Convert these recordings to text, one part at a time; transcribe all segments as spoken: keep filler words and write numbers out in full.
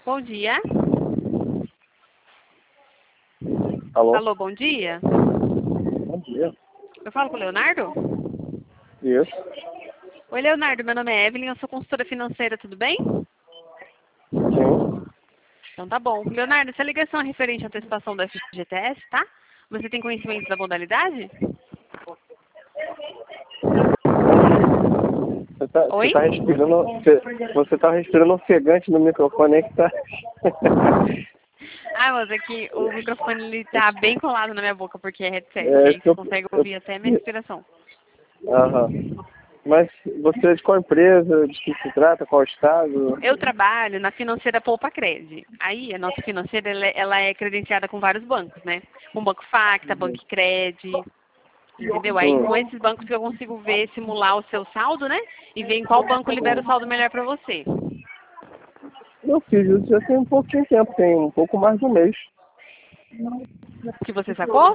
Bom dia. Alô? Alô, bom dia. Bom dia. Eu falo com o Leonardo? Isso. Oi, Leonardo, meu nome é Evelyn, eu sou consultora financeira, tudo bem? Sim. Então tá bom. Leonardo, essa ligação é referente à antecipação do F G T S, tá? Você tem conhecimento da modalidade? Você tá, Oi? você tá respirando. Você, você tá respirando ofegante no microfone aí que tá. Ah, mas é que o microfone ele tá bem colado na minha boca porque é headset, É, e aí que você eu, consegue eu, ouvir até a minha respiração. aham. Mas você é de qual empresa? De que se trata? Qual estado? Eu trabalho na financeira Poupa Cred. Aí, a nossa financeira, ela, é- ela é credenciada com vários bancos, né? Com o Banco Facta, Banco Cred, entendeu? Aí, Hum. com esses bancos que eu consigo ver, simular o seu saldo, né? E ver em qual banco libera o saldo melhor para você. Eu fiz isso já tem um pouquinho de tempo, tem um pouco mais de um mês. Que você sacou?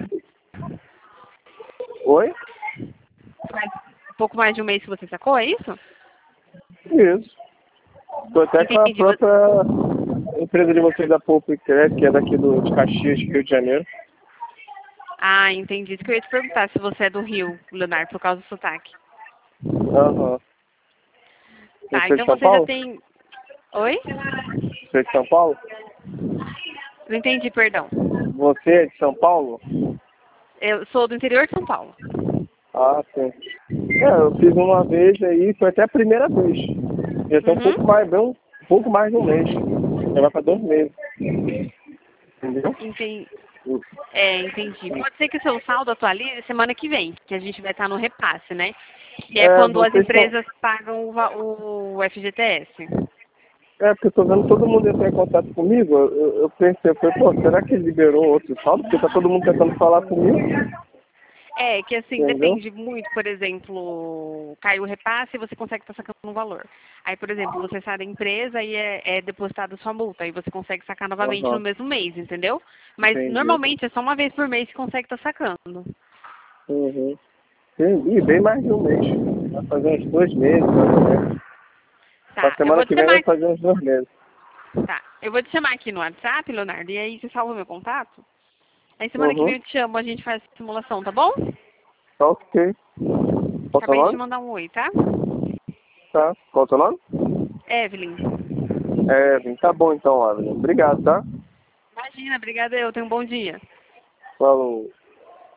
Oi? Um pouco mais de um mês que você sacou, é isso? Isso. Tô até com a Entendi. Vo- própria empresa de vocês da Poupa Credit, que é daqui do, de Caxias, Rio de Janeiro. Ah, entendi. Isso que eu ia te perguntar se você é do Rio, Leonardo, por causa do sotaque. Aham. Tá, Você é de então São você já Paulo? tem... Oi? Você é de São Paulo? Não entendi, perdão. Você é de São Paulo? Eu sou do interior de São Paulo. Ah, sim. É, eu fiz uma vez aí, foi até a primeira vez. Já tem um pouco Uhum. mais, bem um pouco mais de um mês. Já vai para dois meses. Entendeu? Entendi. É, entendi. Pode ser que o seu saldo atualize semana que vem, que a gente vai estar no repasse, né? Que é É, quando as vocês estão. empresas pagam o, va- o F G T S. É, porque eu tô vendo todo mundo entrar em contato comigo. Eu, eu eu pensei, eu falei, pô, será que liberou outro saldo? Porque tá todo mundo tentando falar comigo. É, que assim, Entendeu? depende muito, por exemplo, caiu o repasse e você consegue estar sacando um valor. Aí, por exemplo, você sai da empresa e é, é depositada a sua multa, aí você consegue sacar novamente no Aham, mesmo mês, entendeu? Mas entendi. normalmente é só uma vez por mês que consegue estar sacando. Uhum. Entendi, bem mais de um mês. Vai fazer uns dois meses, mais ou menos. Pra Tá, eu semana vou te que vem vai chamar, fazer uns dois meses. tá, eu vou te chamar aqui no WhatsApp, Leonardo, e aí você salva meu contato. Aí semana que vem Uhum. eu te chamo, a gente faz a simulação, tá bom? Tá ok. Qual o seu Acabei de te nome? mandar um oi, tá? Tá. Qual o seu nome? Evelyn. É, tá bom então, Evelyn. Obrigado, tá? Imagina, obrigada eu, tenha um bom dia. Falou.